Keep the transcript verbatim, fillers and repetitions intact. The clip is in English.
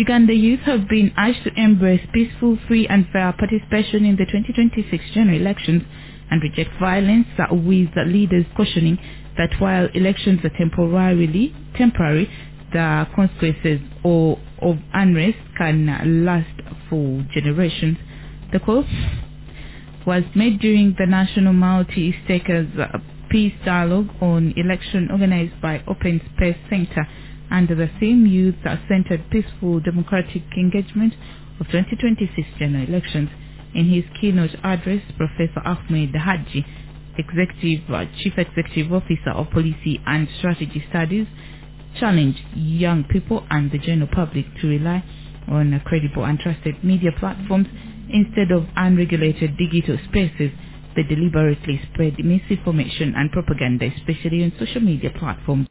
Uganda youth have been urged to embrace peaceful, free and fair participation in the twenty twenty-six general elections and reject violence, uh, with the leaders cautioning that while elections are temporarily temporary, the consequences or, of unrest can uh, last for generations. The call was made during the National Multi-Stakers uh, Peace Dialogue on Election organized by Open Space Center under the theme Youth-Centered Peaceful Democratic Engagement of twenty twenty-six General Elections. In his keynote address, Professor Ahmed Haji, Executive uh, Chief Executive Officer of Policy and Strategy Studies, challenged young people and the general public to rely on uh, credible and trusted media platforms instead of unregulated digital spaces that deliberately spread misinformation and propaganda, especially on social media platforms.